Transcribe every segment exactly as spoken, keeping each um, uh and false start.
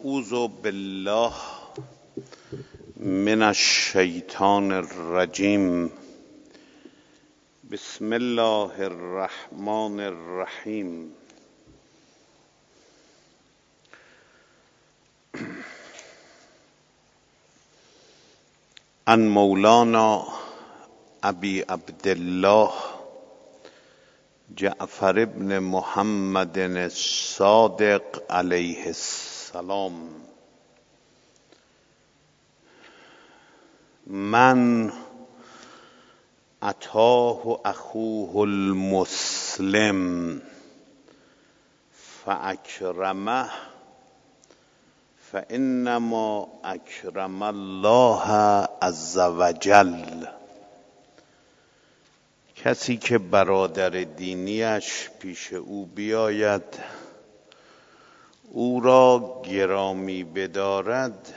اعوذ بالله من الشیطان الرجیم. بسم الله الرحمن الرحیم. عن مولانا ابی عبدالله جعفر بن محمد الصادق علیه السلام: من اتاه اخوه المسلم فاکرمه فانما اکرم الله عز وجل. کسی که برادر دینیش پیش او بیاید، او را گرامی بدارد،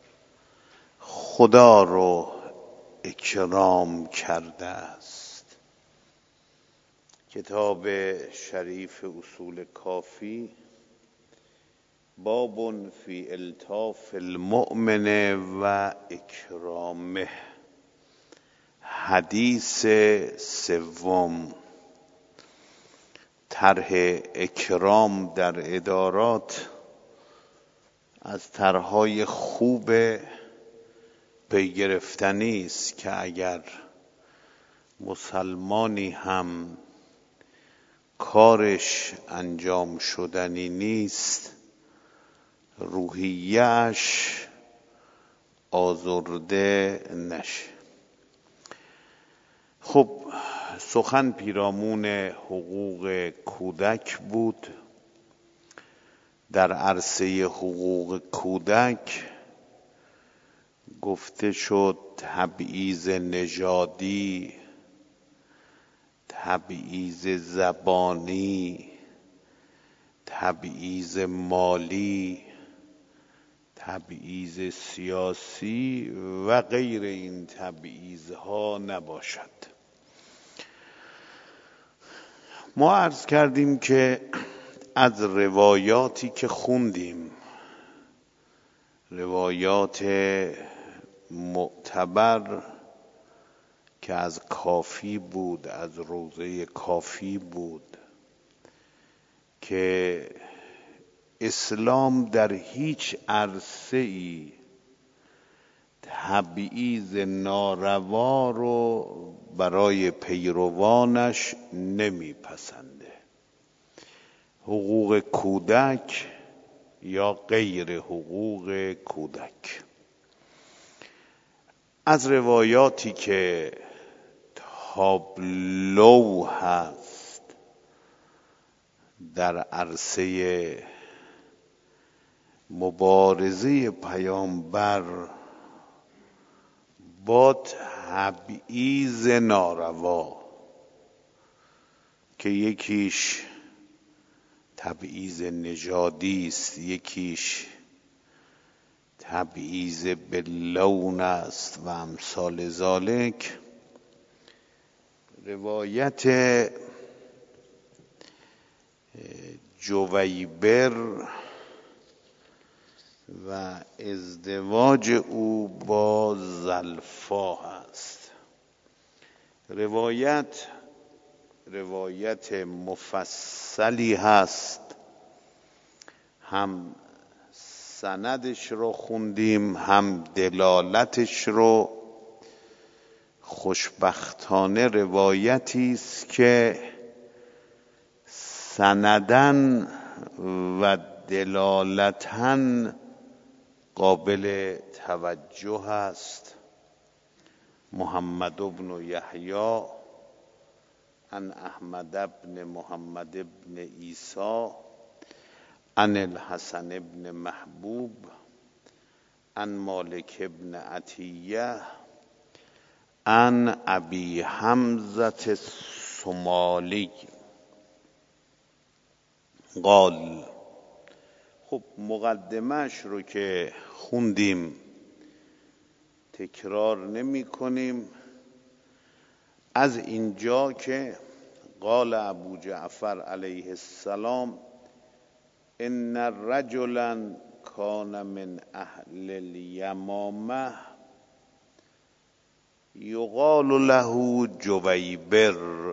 خدا رو اکرام کرده است. کتاب شریف اصول کافی، باب فی الطاف المؤمن و اکرامه. حدیث سوم، طرح اکرام در ادارات از طرحهای خوب پی گرفتنی است که اگر مسلمانی هم کارش انجام شدنی نیست، روحیه‌اش آزرده نشه. خب، سخن پیرامون حقوق کودک بود. در عرصه حقوق کودک گفته شد تبعیض نژادی، تبعیض زبانی، تبعیض مالی، تبعیض سیاسی و غیر این تبعیض‌ها نباشد. ما عرض کردیم که از روایاتی که خوندیم، روایات معتبر که از کافی بود، از روضه کافی بود، که اسلام در هیچ عرصه‌ای تبعیض ناروا رو برای پیروانش نمیپسنده. حقوق کودک یا غیر حقوق کودک. از روایاتی که تابلو هست در عرصه مبارزه پیامبر با تبعیض ناروا، که یکیش تبعیض نژادی است، یکیش تبعیض باللون است و امثال ذالک. روایت جویبر و ازدواج او با زلفا است. روایت روایت مفصلی هست، هم سندش رو خوندیم هم دلالتش رو. خوشبختانه روایتی است که سندن و دلالتن قابل توجه است. محمد بن یحیی عن احمد بن محمد بن عیسی عن الحسن بن محبوب عن مالک بن عطیه عن ابی حمزة الصومالی قال. خب، مقدمهش رو که خوندیم تکرار نمی کنیم. از اینجا که قال ابو جعفر علیه السلام ان رجلا کان من اهل الیمامه یقال له جویبر،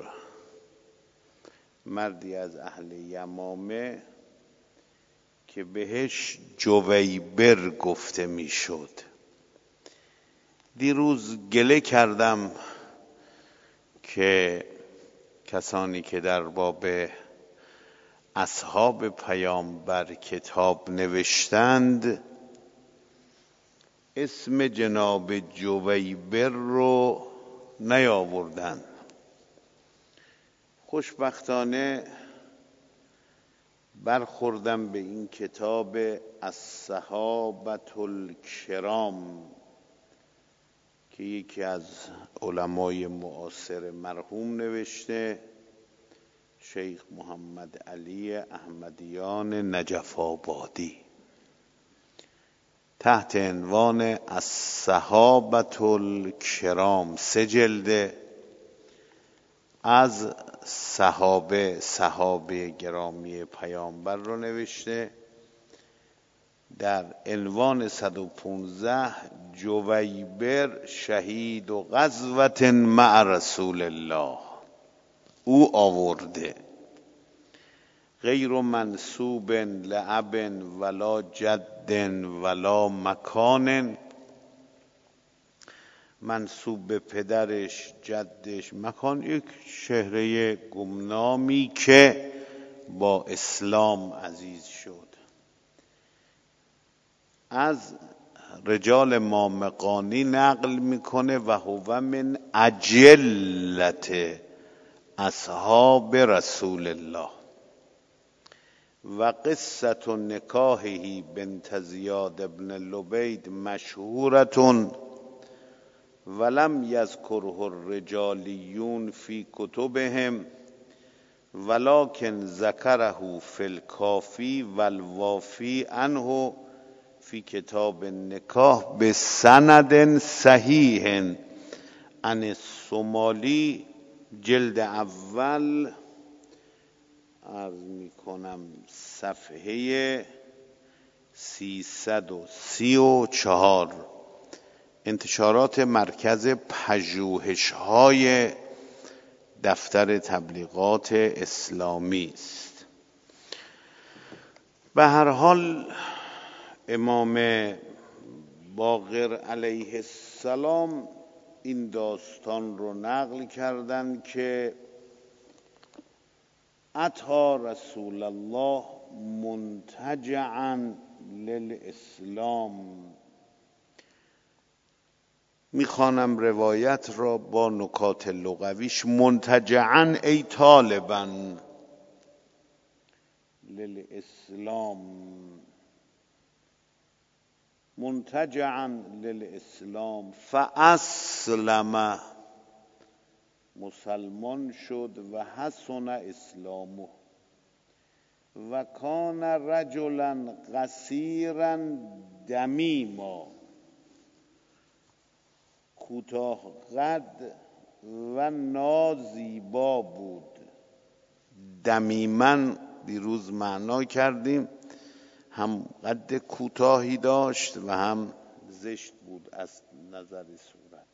مردی از اهل یمامه که بهش جویبر گفته میشد. دیروز گله کردم که کسانی که در باب اصحاب پیامبر کتاب نوشتند اسم جناب جویبر رو نیاوردند. خوشبختانه برخوردم به این کتاب الصحابة الکرام که یکی از علمای معاصر مرحوم نوشته، شیخ محمد علی احمدیان نجف آبادی، تحت عنوان الصحابة الکرام، سه جلده از صحابه صحابه گرامی پیامبر رو نوشته. در عنوان صد و پانزده جویبر شهید و غزوة مع رسول الله او آورده، غیر منسوب لأب ولا جد ولا مکان، منسوب به پدرش، جدش، مکان، یک شهره گمنامی که با اسلام عزیز شد. از رجال مامقانی نقل میکنه و هو من اجلت اصحاب رسول الله و قصة نکاحه بنت زیاد ابن لبید مشهورة ولم یذکره الرجالیون فی کتبهم ولکن ذکره فی الکافی والوافی عنه فی کتاب النکاح بسند صحیح عن الصومالی جلد اول، عرض می کنم صفحه سیصد و سی و چهار، انتشارات مرکز پژوهش‌های دفتر تبلیغات اسلامی است. به هر حال امام باقر علیه السلام این داستان رو نقل کردند که اتی رسول الله منتجعا للاسلام. میخوانم روایت را با نکات لغویش. منتجعا ای طالبا للاسلام، منتجعا للاسلام فاسلم، مسلمان شد و حسن اسلامه و کان رجلا قصیرا دمیما، کوتاه قد و نازیبا بود. دمیمن دیروز معنا کردیم، هم قد کوتاهی داشت و هم زشت بود از نظر صورت.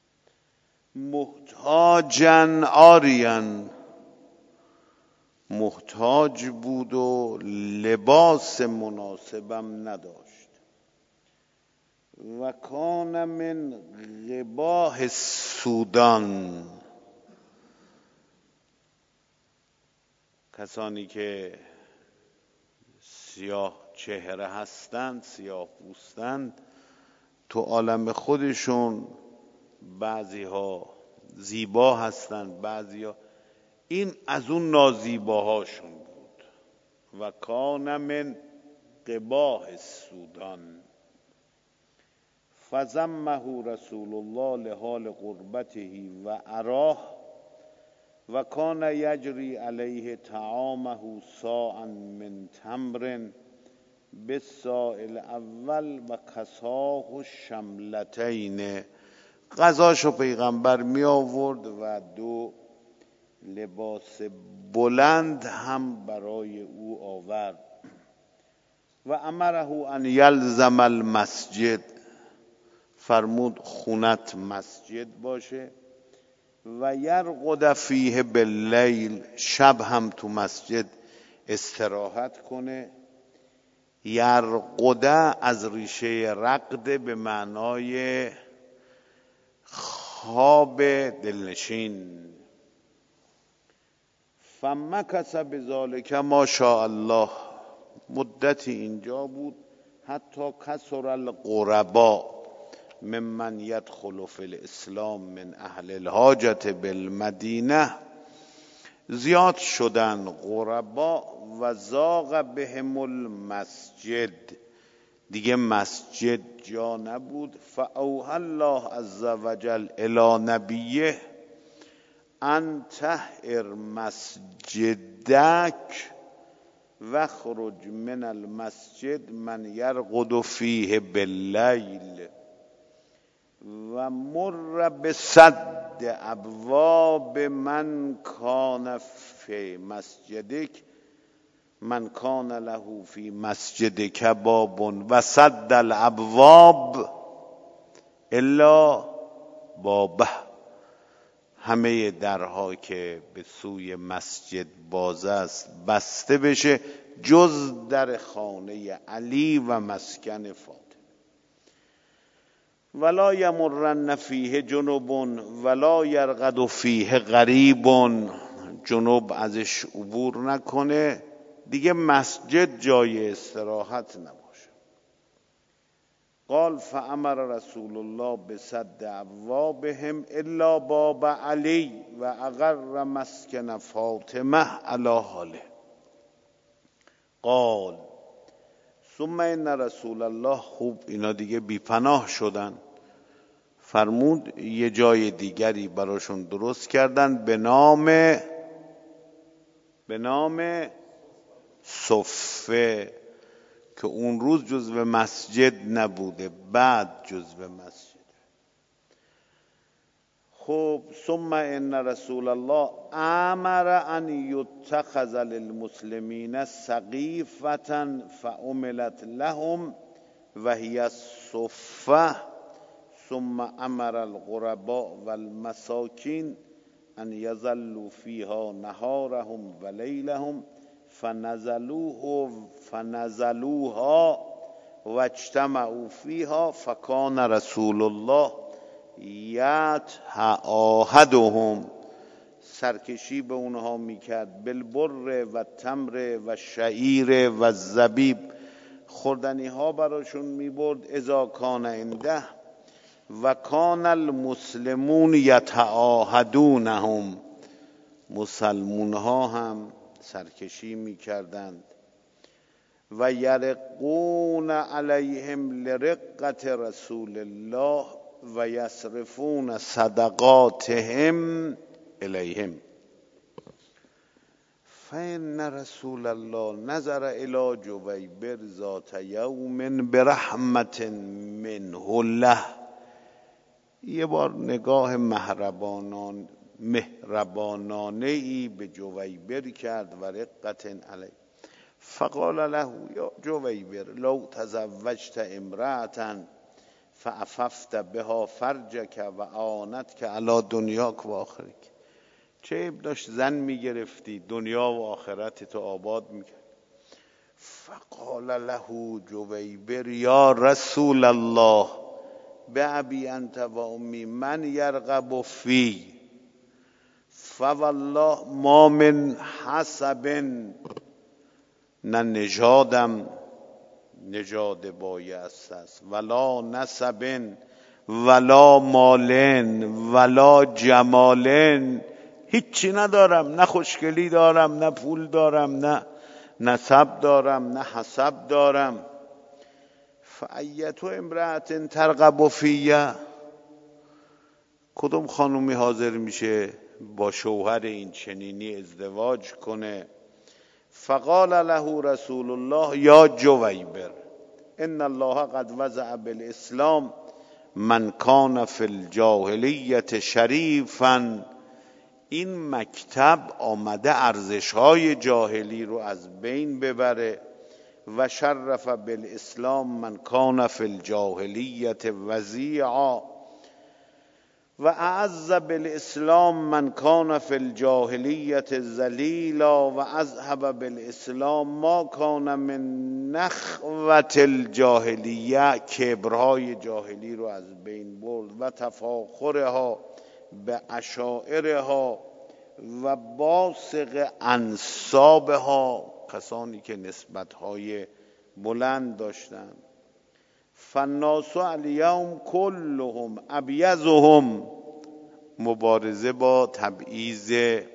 محتاجن آریان، محتاج بود و لباس مناسبم نداشت. و کان من قباه سودان، کسانی که سیاه چهره هستند، سیاه پوستند، تو عالم خودشون بعضی ها زیبا هستند، بعضی ها، این از اون نازیباهاشون بود. و کان من قباه السودان فذمه رسول الله لحال قربته و اراه و کان یجری علیه طعامه صاعا من تمر بالصاع الاول و کساه شملتین. غذاشو پیغمبر می آورد و دو لباس بلند هم برای او آورد. و امره ان یلزم المسجد، فرمود خونت مسجد باشه، و یرقد فیه باللیل، شب هم تو مسجد استراحت کنه. یرقده از ریشه رقد به معنای خواب دلنشین. فمکث بذالک ما شاء الله، مدتی اینجا بود حتی کثر الغربا ممن یدخل فی الاسلام من اهل الحاجت بالمدینه، زیاد شدن غربا و ضاق بهم المسجد، دیگه مسجد جا نبود. فاوحی الله عز وجل الی نبیه ان طهر مسجدک واخرج من المسجد من یرقد فیه باللیل و مر بسد ابواب من کان فی مسجدک من کان له فی مسجدک باب و سد الابواب الا بابه، همه درها که به سوی مسجد باز است بسته بشه جز در خانه علی و مسکن فاطمه. ولا یمرن فیه جنوب ولا یرقد فیه غریب، جنوب ازش عبور نکنه، دیگه مسجد جای استراحت نباشه. قال فامر رسول الله بسد ابوابهم الا باب علی و اقر مسکن فاطمه علی حاله. قال ثم ان رسول الله، خوب اینا دیگه بیپناه شدن، فرمود یه جای دیگری براشون درست کردن به نام به نام صفه، که اون روز جزو مسجد نبوده، بعد جزو مسجد. خب ثم ان رسول الله امر ان یتخذ للمسلمین سقیفة فعملت لهم و هی الصفه ثم امر الغرباء والمساکین ان یظلوا فیها نهارهم و لیلهم فنزلوه فنزلوها واجتمعوا فیها فکان رسول الله یتعاهدهم، سرکشی به اونها میکرد، بالبر و تمر و شعیر و زبیب، خوردنی ها براشون میبرد، اذا کان عنده و کان المسلمون یتعاهدونهم، مسلمون ها هم سرکشی میکردند. و یرقون علیهم لرقت رسول الله و یصرفون صدقاتهم الیهم. فإن رسول الله نظر الی جویبر ذات یوم برحمة منه له، یه بار نگاه مهربانان مهربانانه ای به جویبر کرد و رقت علی. فقال له یا جویبر لو تزوجت امرأة فعففت بها فرجک و آنتک علی دنیاک و آخرک، چه عیب داشت زن میگرفتی دنیا و آخرت تو آباد میکرد. فقال له جویبر یا رسول الله بأبی انت و امی من یرغب فی فوالله ما من حسب، نه نژادم نژاد بایست است، ولا نسب ولا مالن ولا جمالن، هیچی ندارم، نه خوشگلی دارم، نه پول دارم، نه نسب دارم، نه حسب دارم. فایتو امرأة ترغب فیه، کدوم خانومی حاضر میشه با شوهر این چنینی ازدواج کنه؟ فقال له رسول الله یا جویبر ان الله قد وضع بالاسلام من کان فی الجاهلیت شریفا، این مکتب آمده ارزش‌های جاهلی رو از بین ببره و شرف بالاسلام من کان فی الجاهلیت وضیعا و اعز بالاسلام من کان فی الجاهلیت ذلیلا و اذهب بالاسلام ما کان من نخوت الجاهلیه، کبرهای جاهلی رو از بین برد و تفاخرها به اشاعرها و باسق انسابها، کسانی که نسبتهای بلند داشتند. فالناس الیوم کلهم ابیضهم، مبارزه با تبعیض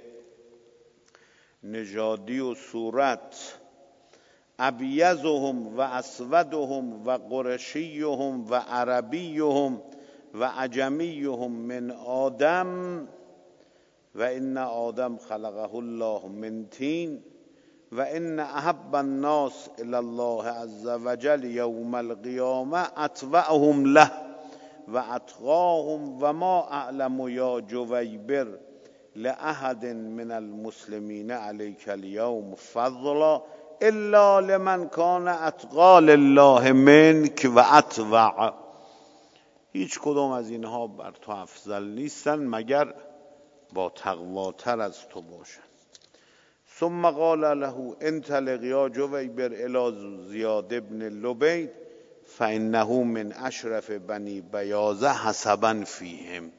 نژادی و صورت، ابیضهم و اسودهم و قرشیهم و عربیهم و عجمیهم من آدم و ان آدم خلقه الله من طین و ان احب الناس الی الله عز وجل یوم القیامه اتبعهم له و اتقاهم و ما اعلم یا جویبر لاحد من المسلمین علیک الیوم فضلا الا لمن کان اتقى لله منک و اتبع. هیچ کدام از اینها بر تو افضل نیستن مگر با تقواتر از تو باشند. ثم قال له انطلق یا جویبر الی زیاد ابن لبید فانه من اشرف بنی بیاضه حسبا فیهم.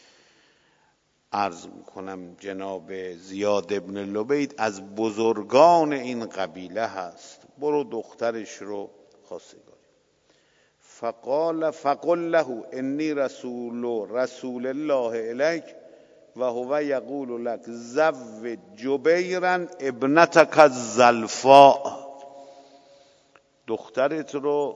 عرض میکنم جناب زیاد ابن لبید از بزرگان این قبیله هست، برو دخترش رو خواستگاری. فقال فقل له انی رسول رسول الله الیک و هو یقول لك زوج جبیرا ابنتک الزلفاء، دخترت رو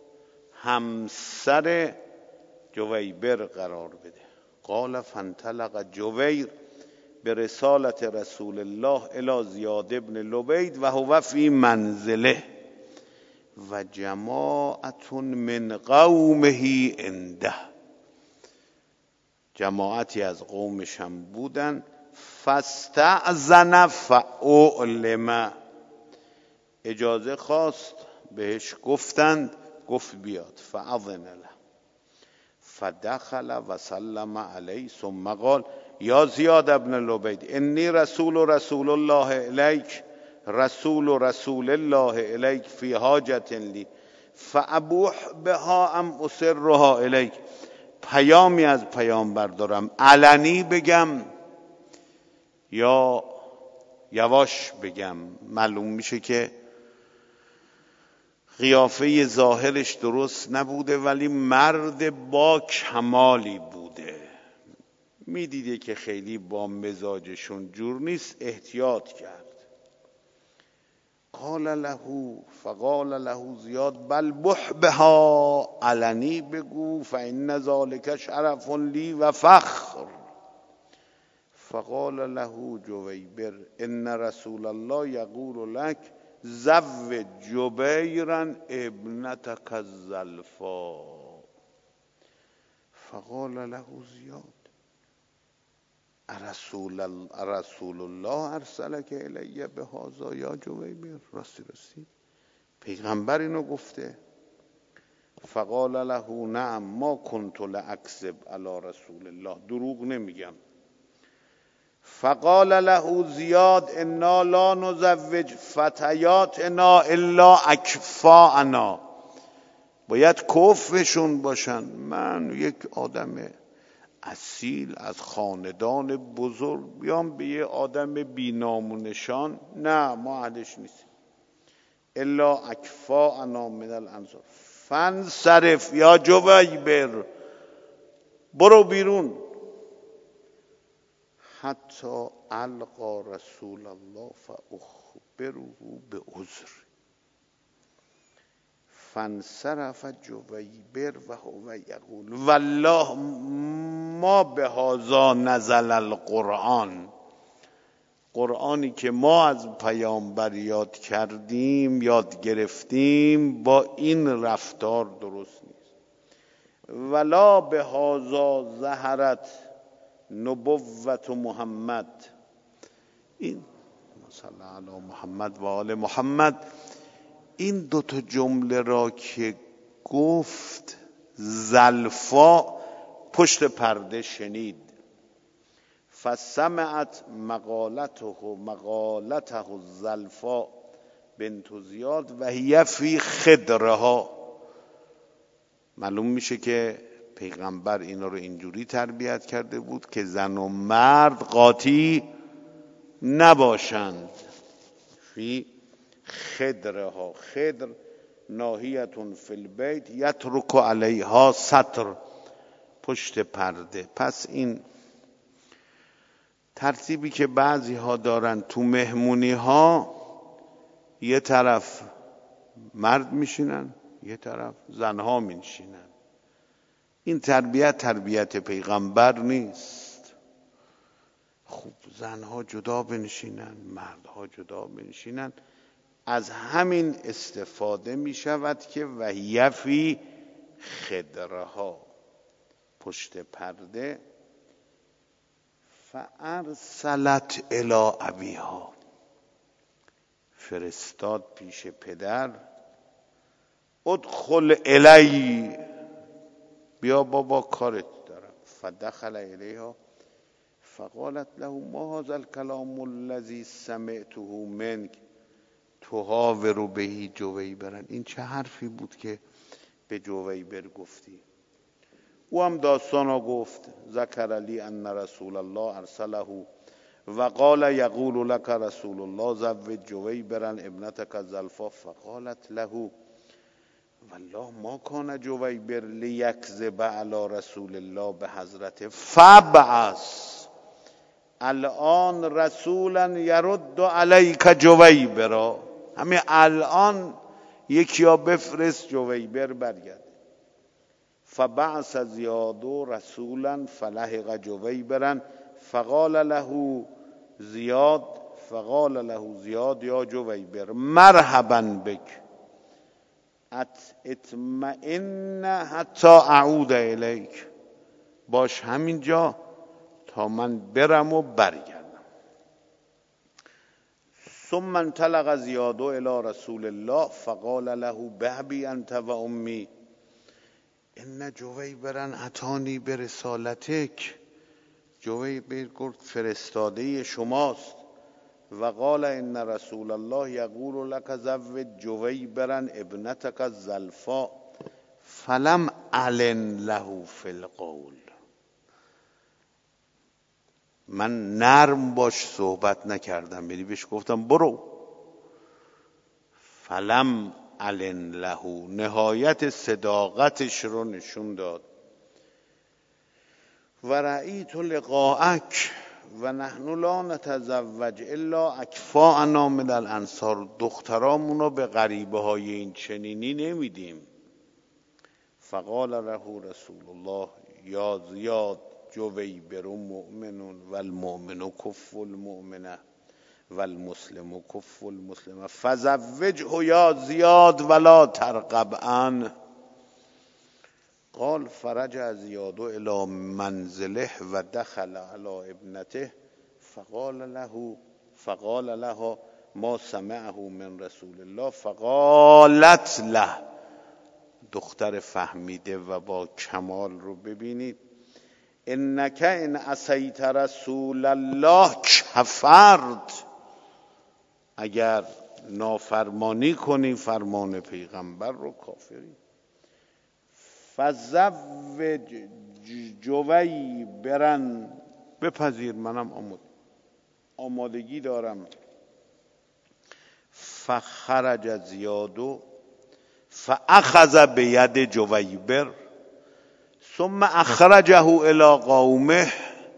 همسر جویبر قرار بده. قال فانطلق جویر برسالت رسول الله الی زیاد ابن لبید و هو فی منزله و جماعت من قومه عنده، جماعتی از قومش هم بودن. فاستأذن فاعلم، اجازه خواست بهش گفتند، گفت بیاد. فاذن له فدخل و سلم علیه ثم قال یا زیاد ابن لبید انی رسول رسول الله الیک رسول رسول الله الیک فی حاجت لی فابوح بها ام اسرها الیک، پیامی از پیامبر دارم، علنی بگم یا یواش بگم. معلوم میشه که قیافه ظاهرش درست نبوده ولی مرد با کمالی بوده، میدیده که خیلی با مزاجشون جور نیست، احتیاط کرد. قال له فقال له زیاد بل بح بها، علنی بگو، فان ذلک شرف لی و فخر. فقال له جویبر ان رسول الله یقول لك زوج جبیرا ابنتک الزلفاء. فقال له زیاد رسول رسول الله ارسلک الی بهذا یا جویبر، راستی راستی پیغمبر اینو گفته؟ فقال له نعم ما کنت لاکذب علی رسول الله، دروغ نمیگم. فقال له زیاد انا لا نزوج فتیاتنا الا اکفاءنا، باید کفشون باشن. من یک آدم اصیل از خاندان بزرگ بیام به یه آدم بی نام و نشان؟ نه، ما اهلش نیستیم. الا اکفاءنا من الانصار فانصرف یا جویبر، برو بیرون. حتی القا رسول الله فاخبره بعذر فانصرف جویبر و هو یقول والله ما بهذا نزل القرآن، قرآنی که ما از پیامبر یاد کردیم یاد گرفتیم با این رفتار درست نیست. ولا بهذا ظهرت نبوت محمد، این صلی علی محمد و آل محمد، این دوتا جمله را که گفت زلفا پشت پرده شنید. فسمعت مقالته مقالته زلفا بنت زیاد و هی فی خدرها. معلوم میشه که پیغمبر اینا رو اینجوری تربیت کرده بود که زن و مرد قاطی نباشند. فی خدرها، خدر ناحیتون فی البیت یترک علیها ستر، پشت پرده. پس این ترتیبی که بعضی ها دارن تو مهمونی ها، یه طرف مرد میشینن یه طرف زنها میشینن، این تربیت تربیت پیغمبر نیست. خوب زنها جدا بنشینن مردها جدا بنشینن. از همین استفاده می شود که وهی فی خدرها، پشت پرده. فارسلت الی ابیها، فرستاد پیش پدر. ادخل الی، بیا بابا کارت دارم. فدخل الیها فقالت له ما هذا الكلام الذي سمعته منك تحاور به جویبر. این چه حرفی بود که به جویبر گفتی؟ او هم داستانا گفت. ذکر لی ان رسول الله ارسله و قال یقول لك رسول الله زوج جویبرا ابنتك زلفا. فقالت له والله ما کان جویبر لیکذب علی رسول الله به حضرته فبعث الان رسولا یرد علیک جویبرا. همین الان یکی ها بفرست جویبر برگرد. فبعث زیاد رسولا فلحق جویبرا فقال له زیاد فقال له زیاد یا جویبر مرحبا بک اطمئن حتی اعود الیک. باش همینجا تا من برم و برگردم. ثم انطلق زیاد الی رسول الله فقال له بابی انت و امی ان جویبرا اتانی برسالتک. جویبر گفت فرستاده شماست. و قال ان رسول الله یقول لك زوج جویبرا ابنتك زلفا فلم علن له فی القول. من نرم باش صحبت نکردم، یعنی بهش گفتم برو. فلم علن له، نهایت صداقتش رو نشون داد. و رأیت لقاءک و نحن لا نتزوج الا اکفاءنا من الانصار. دخترامونو به غریبه های این چنینی نمیدیم. فقال له رسول الله یا زیاد جویبر مؤمن و المؤمن کف المؤمنه و المسلم کف المسلمه فزوجه یا زیاد ولا ترغب عنه. قال فرجع زیاد الى منزله و دخل على ابنته فقال له فقال له ما سمعه من رسول الله. فقالت له، دختر فهمیده و با کمال رو ببینید، انک ان عصیت رسول الله کفرت. اگر نافرمانی کنی فرمان پیغمبر رو کافری. فزوج جویبرا، بپذیر منم آمد آمادگی دارم. فخرج زیاد فاخذ بید جویبر ثم اخرجه الی قومه.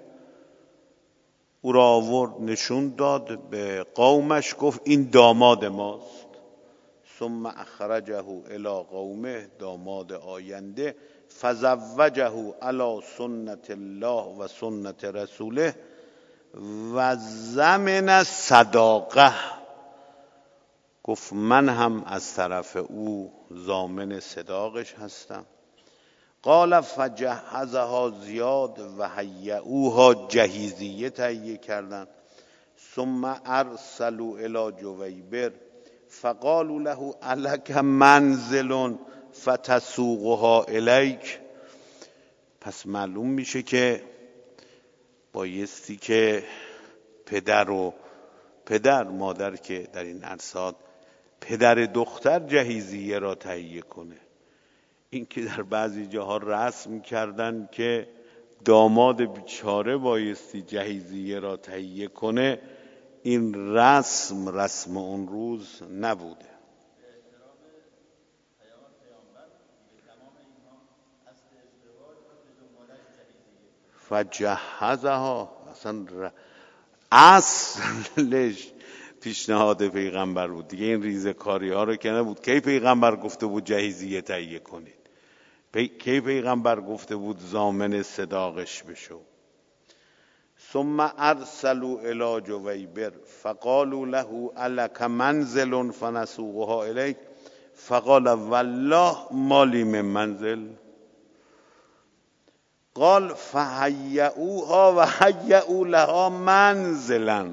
او را آورد نشون داد به قومش، گفت این داماد ماست. ثم اخرجه الی قومه، داماد آینده. فزوجه علی سنت الله و سنت رسوله و ضمن صداقه. گفت من هم از طرف او ضامن صداقش هستم. قال فجهزها زیاد و هیئوها، جهیزیه تهیه کردند. ثم ارسلوا الی جویبر فقالوا له الک منزل فتسوقها الیک. پس معلوم میشه که بایستی که پدر و پدر مادر که در این ارصاد پدر دختر جهیزیه را تهیه کنه. این که در بعضی جاها رسم کردن که داماد بیچاره بایستی جهیزیه را تهیه کنه، این رسم رسم اون روز نبوده. فجهزها، اصلا اصلش پیشنهاد پیغمبر بود دیگه. این ریزه کاری ها رو که نبود. کی پیغمبر گفته بود جهیزیه تهیه کنید؟ پی... کی پیغمبر گفته بود ضامن صداقش بشو؟ ثم ارسلوا الی جویبر فقالوا له الک منزل فنسوقها الیک فقال والله ما لی من منزل. قال فهیئوها و هیئوا لها منزلا.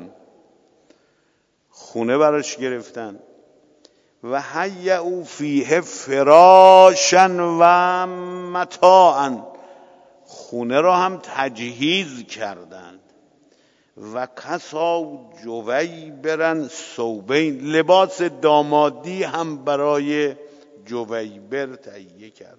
خونه براش گرفتن و هیئوا فیه فراشا و متاعا، خونه را هم تجهیز کردند. و کسا جویبرا ثوبین، لباس دامادی هم برای جویبر تهیه کردند.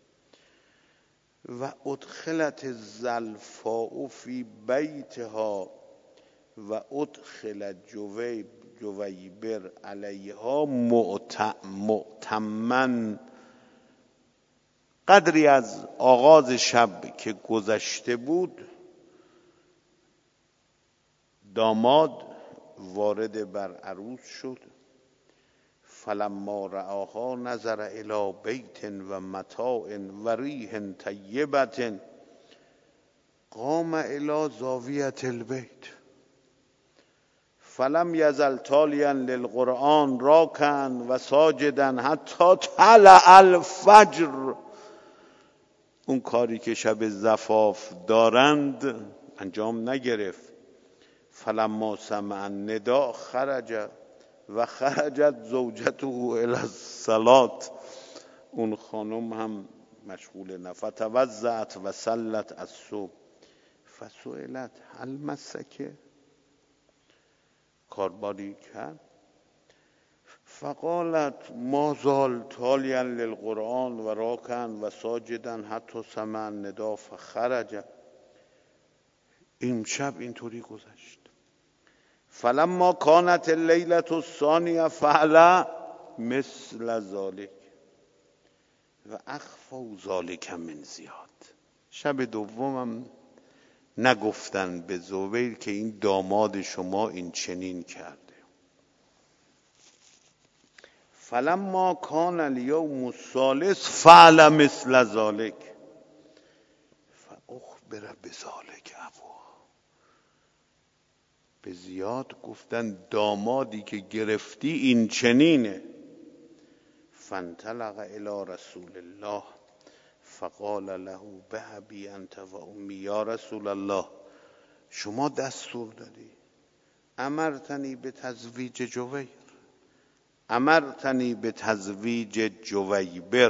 و ادخلت الزلفاء فی بیتها و ادخلت جویب جویبر علیها مؤتمن. قدری از آغاز شب که گذشته بود، داماد وارد بر عروس شد. فلما رآها نظر الی بیت و متاع و ریح طیبة قام الی زاویة البیت فلم یزل تالیا للقرآن راکعا و ساجدا حتی طلع الفجر. اون کاری که شب زفاف دارند انجام نگرفت. فلما سمع النداء خرج و خرجت زوجته الی الصلاة. اون خانم هم مشغول نفت توضعت و صلت الصبح. فسئلت هل مسک، کارباری کرد؟ فقالت ما زال تالیا للقرآن و راکعا و ساجدا حتی سمع النداء فخرج. این شب اینطوری گذشت. فلما کانت اللیلة الثانیة فعل مثل ذلك و اخفوا ذلك من زیاد. شب دومم نگفتن به زبیر که این داماد شما این چنین کرده. فلما کان الیوم الثالث فعل مثل ذلك فاخبر بذلك ابوها. به زیاد گفتن دامادی که گرفتی این چنینه. فانطلق الی رسول الله فقال له بأبی انت و امی. یا رسول الله، شما دستور دادی، امرتنی به تزویج جویر، امرتنی به تزویج جویبر،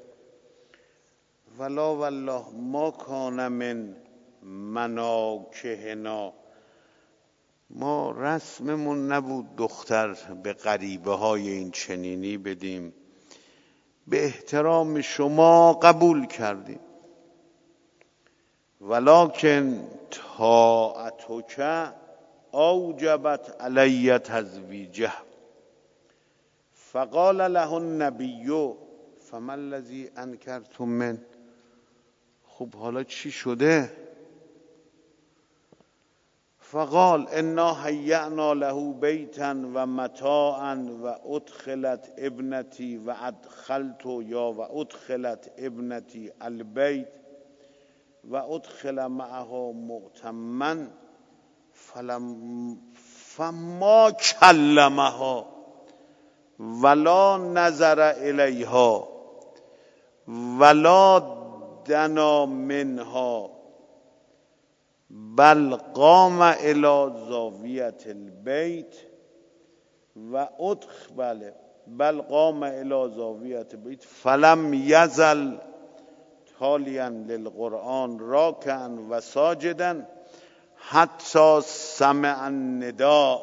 ولا والله ما کان من مناکحنا، ما رسممون نبود دختر به غریبه های این چنینی بدیم، به احترام شما قبول کردیم. ولکن طاعتک اوجبت علی تزویجه. فقال له النبی فما الذی انکرتم من. خب حالا چی شده؟ فقال انا هیأنا له بیتا و متاعا و ادخلت ابنتی و ادخلت یا و ادخلت ابنتی البیت و ادخل معها مؤتمن فلم فما کلمها ولا نظر الیها ولا دنا منها بل قام الی زاویة البیت و ادخ بله بل قام الی زاویت بیت فلم یزل تالیا للقرآن راکعا و ساجدا حتی سمع النداء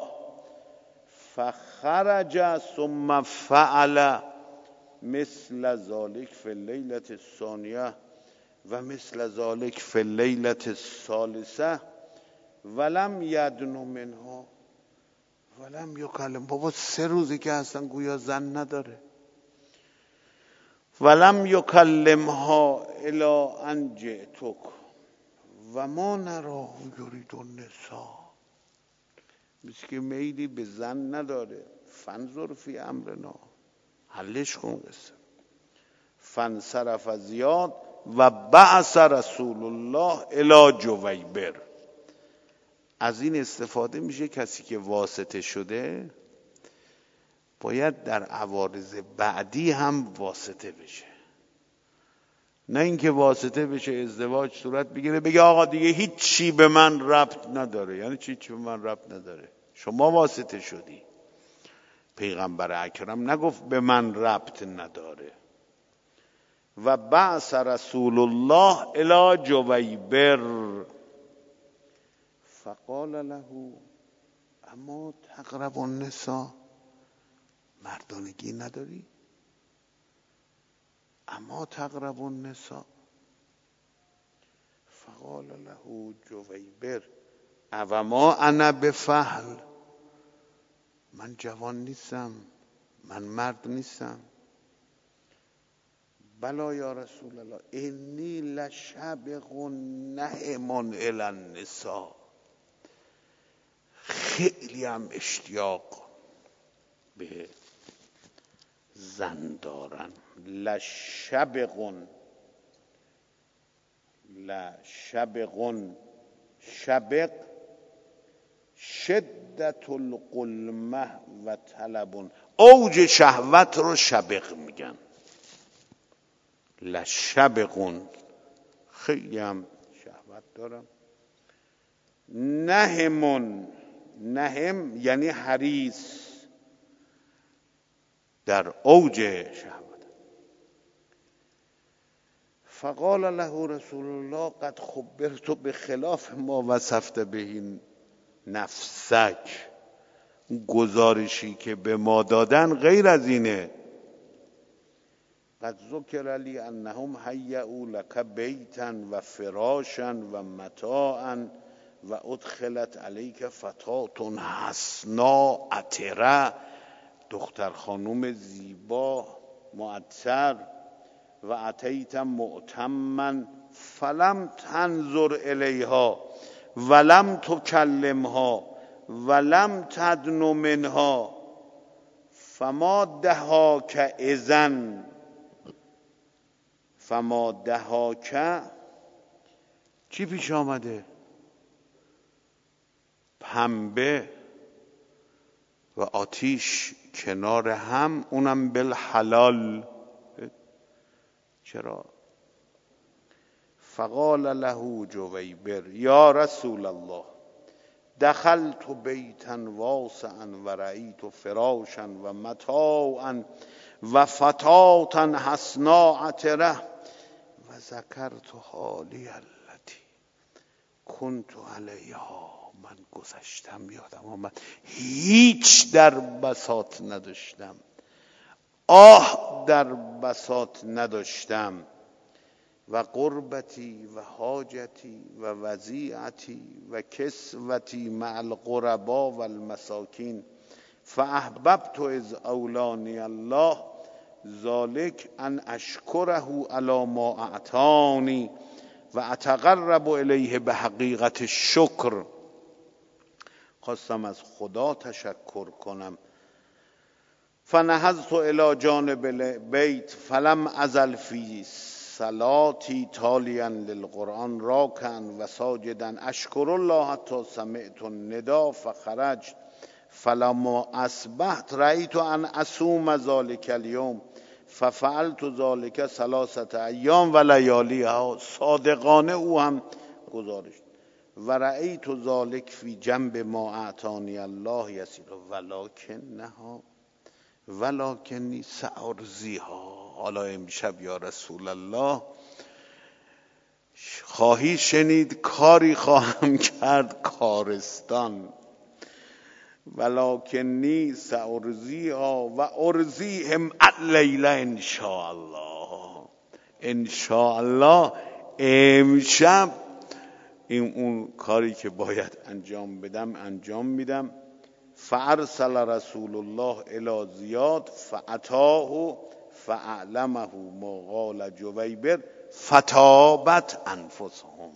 فخرج ثم فعل مثل ذلك فی اللیلة الثانیه و مثل ذلك فی اللیلة الثالثه ولم یدنو منها ولم یکلم. بابا سه روزی که اصلا گویا زن نداره. ولم یکلمها الی ان جئتک و ما نراه یرید النساء. مثل که میلی به زن نداره. فانظر فی امرنا، حلش کن قصه. فانصرف زیاد و بعث رسول الله الی جویبر. از این استفاده میشه کسی که واسطه شده باید در عوارض بعدی هم واسطه بشه، نه اینکه واسطه بشه ازدواج صورت بگیره بگه آقا دیگه هیچ چی به من ربط نداره. یعنی چی چی به من ربط نداره؟ شما واسطه شدی. پیغمبر اکرم نگفت به من ربط نداره. و بعث رسول الله الی جویبر فقال له اما تقرب النساء، مردانگی نداری؟ اما تقرب النساء. فقال له جویبر اوما انا بفحل، من جوان نیستم، من مرد نیستم. بلا یا رسول الله انی لشبق نهم الی النساء، خیلی هم اشتیاق به زن دارن. لشبقون لشبقون شبق شدت القلمه و طلبون، اوج شهوت رو شبق میگن. لشبقون خیلی هم شهوت دارم. نهمون، نهم یعنی حریص، در اوج شهوت. فقال له رسول الله قد خبرت بخلاف ما وصفت به نفسک، گزارشی که به ما دادن غیر از اینه. قد ذکر لی انهم هیئوا لک بیتا و فراشا و متاعا و ادخلت علیک فتاة حسنا عطره، دختر خانوم زیبا معطر. و اتیت معتما فلم تنظر الیها ولم تکلمها ولم تدن منها فما دهاک اذن. فما دهاک چی پیش آمده؟ پنبه و آتیش کنار هم، اونم بالحلال. چرا؟ فقال له جویبر یا رسول الله دخلت بیتا واسعا و رأیت فراشا و متاعا و فتاة حسنا عطره و ذکرت حالی التي کنت علیها. من گذشتم یادم آمد هیچ در بساط نداشتم، آه در بساط نداشتم. و قربتی و حاجتی و وضیعتی و کسوتی مع القربا و المساکین فاحببت اذ اولانی الله ذلك ان اشکره علی ما اعطانی و اتقرب الیه به حقیقت الشکر. خواستم از خدا تشکر کنم. فنهضت الی جانب البیت فلم ازل فی صلاتی تالیا للقرآن راکعا و ساجدا اشکر الله حتی سمعت النداء فخرجت فلما اصبحت رأیت ان اصوم ذلك اليوم ففعلت ذلك ثلاثه ایام و لیالیها. صادقانه او هم گزارش. و رأیت ذالک فی جنب ما اعطانی الله یسیر ولکنها ولکنی سأرضیها. حالا امشب یا رسول الله خواهی شنید کاری خواهم کرد کارستان، ولکنی سأرضیها و ارضیهم اللیله ان شاء الله. ان شاء الله امشب این اون کاری که باید انجام بدم انجام میدم. فارسل رسول الله الی زیاد فاتاه فاعلمه ما قال جویبر فتابت انفسهم.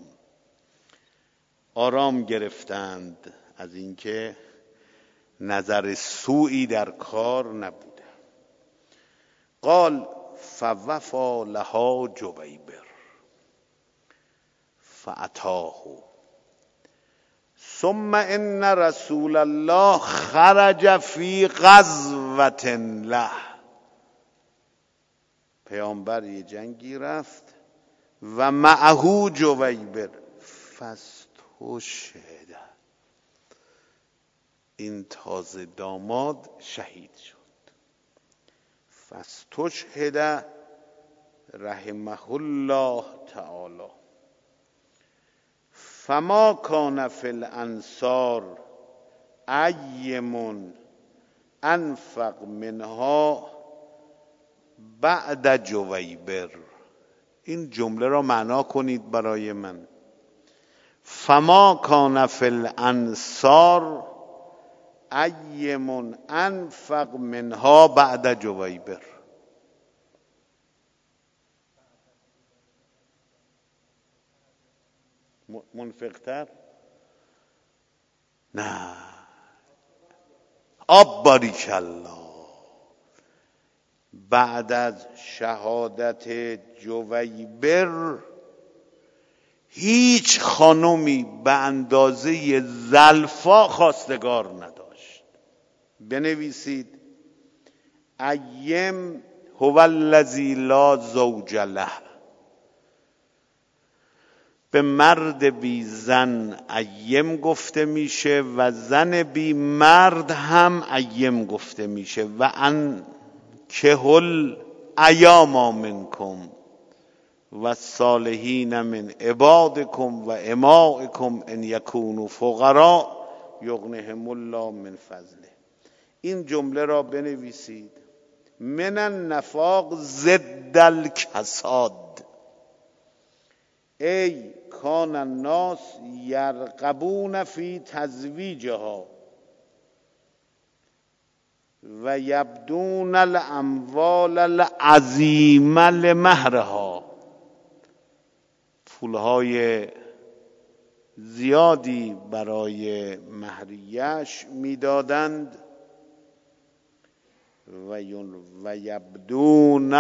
آرام گرفتند از اینکه نظر سوئی در کار نبوده. قال فوفا لها جویبر فاتاه ثم ان رسول الله خرج فی غزوة له. پیامبر یه جنگی رفت و معه جویبر فاستشهد. این تازه داماد شهید شد. فاستشهد رحمه الله تعالی. فما کان فی الانصار ایم انفق منها بعد جویبر. این جمله را معنا کنید برای من. فما کان فی الانصار ایم انفق منها بعد جویبر. منفقتر؟ نه. آب باریک الله. بعد از شهادت جویبر هیچ خانمی به اندازه زلفا خواستگار نداشت. بنویسید ایم هو الذی لا زوج له. به مرد بی زن ایم گفته میشه و زن بی مرد هم ایم گفته میشه. و ان کهل ایام منکم و صالحین من عبادکم و امائکم ان یکونوا فقراء یغنیهم الله من فضله. این جمله را بنویسید. من النفاق ضد الکساد. ای کان الناس یرغبون فی تزویجها و یبدون الاموال العظیمه لمهرها. پولهای زیادی برای مهریه‌اش میدادند. و یبدون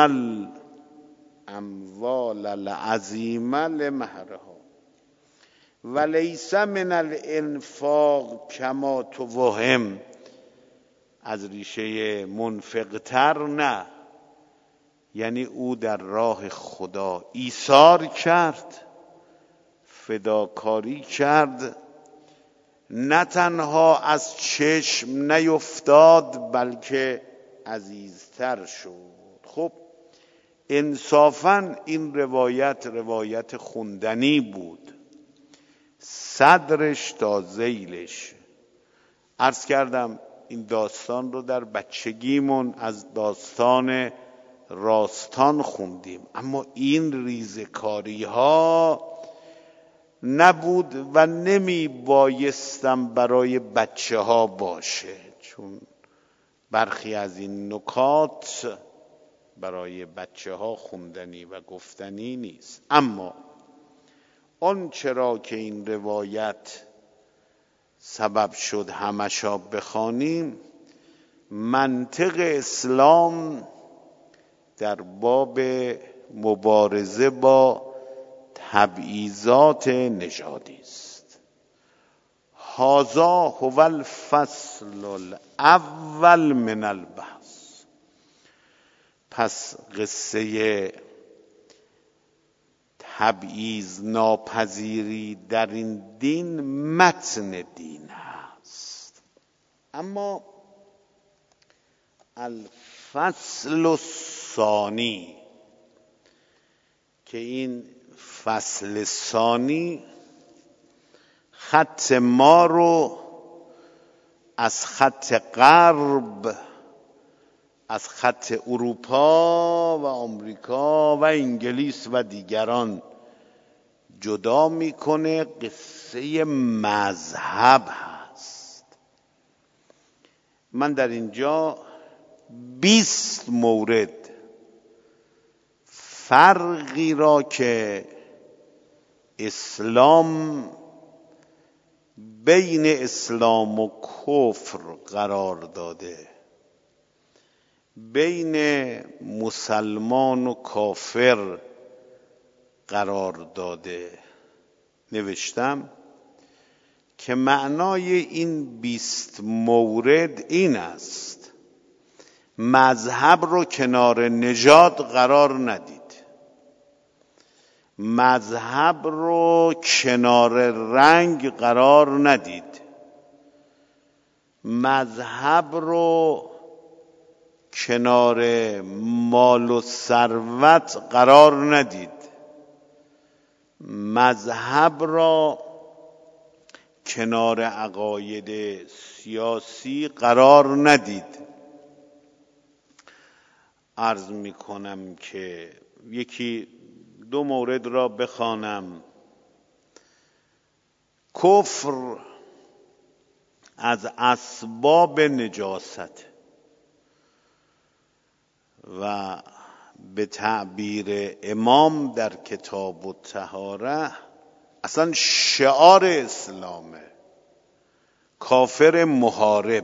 الاموال العظیمه لمهرها و لیس من الانفاق کما توهم. از ریشه منفقتر نه، یعنی او در راه خدا ایثار کرد، فداکاری کرد، نه تنها از چشم نیفتاد بلکه عزیزتر شد. خب انصافاً این روایت روایت خوندنی بود، صدرش تا ذیلش. عرض کردم این داستان رو در بچگیمون از داستان راستان خوندیم، اما این ریزکاری ها نبود و نمی بایستم برای بچه ها باشه، چون برخی از این نکات برای بچه ها خوندنی و گفتنی نیست. اما آن چرا که این روایت سبب شد همشا بخوانیم، منطق اسلام در باب مبارزه با تبعیضات نژادی است. هذا هو الفصل الاول من البحث. پس قصه تبعیض ناپذیری در این دین متن دین هست. اما الفصل الثانی که این فصل ثانی خط ما رو از خط غرب، از خط اروپا و آمریکا و انگلیس و دیگران جدا میکنه، قصه مذهب هست. من در اینجا بیست مورد فرقی را که اسلام بین اسلام و کفر قرار داده، بین مسلمان و کافر قرار داده نوشتم که معنای این بیست مورد این است: مذهب رو کنار نژاد قرار ندید، مذهب رو کنار رنگ قرار ندید، مذهب رو کنار مال و ثروت قرار ندید، مذهب را کنار عقاید سیاسی قرار ندید. عرض می کنم که یکی دو مورد را بخوانم. کفر از اسباب نجاست و به تعبیر امام در کتاب الطهاره اصلا شعار اسلامه. کافر محارب،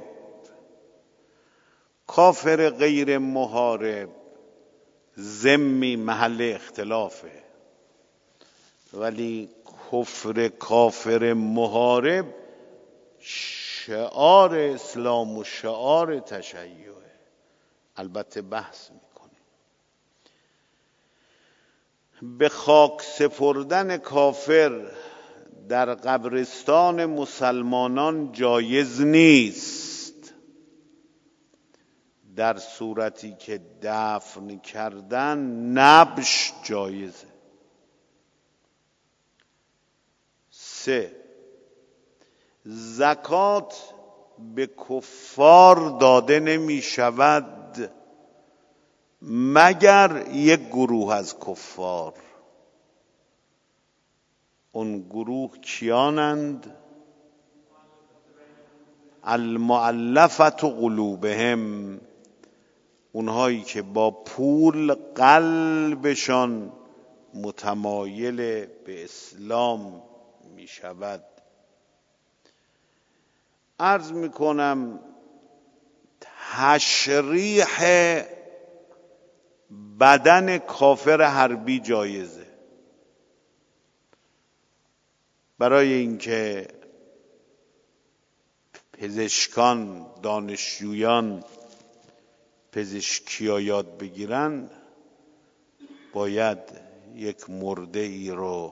کافر غیر محارب ذمی محل اختلافه، ولی کفر کافر محارب شعار اسلام و شعار تشیعه. البته بحث میکنیم. به خاک سپردن کافر در قبرستان مسلمانان جایز نیست، در صورتی که دفن کردن نبش جایزه. سه، زکات به کفار داده نمی شود مگر یک گروه از کفار. اون گروه کیانند؟ المؤلفة قلوبهم، اونهایی که با پول قلبشان متمایل به اسلام می شود. عرض می کنم تشریح بدن کافر حربی جایزه، برای اینکه پزشکان، دانشجویان پزشکی ها یاد بگیرن، باید یک مرده ای رو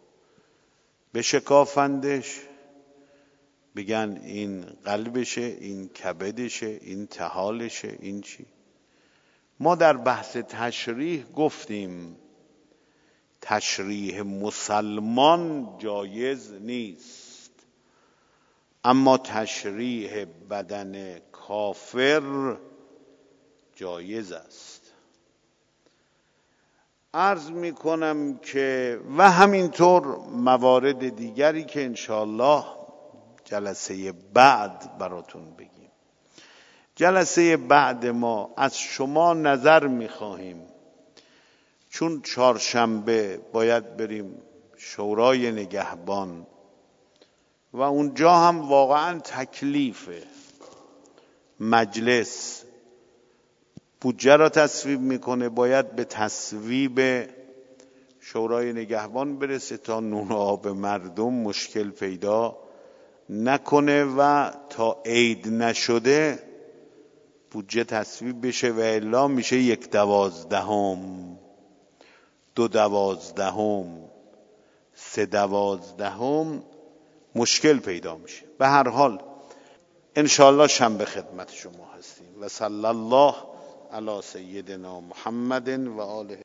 بشکافندش، بگن این قلبشه، این کبدشه، این طحالشه، این چی. ما در بحث تشریح گفتیم تشریح مسلمان جایز نیست، اما تشریح بدن کافر جایز است. عرض می کنم که و همینطور موارد دیگری که انشاءالله جلسه بعد براتون بگیم. جلسه بعد ما از شما نظر می خواهیم، چون چهارشنبه باید بریم شورای نگهبان و اونجا هم واقعا تکلیفه. مجلس بودجه را تصویب میکنه، باید به تصویب شورای نگهبان برسه تا نون و آب مردم مشکل پیدا نکنه و تا عید نشده بودجه تصویب بشه و الا میشه یک دوازدهم، دو دوازدهم. سه دوازدهم مشکل پیدا میشه. به هر حال انشاءالله شنبه خدمت شما هستیم و صلی الله علی سیدنا محمد و آله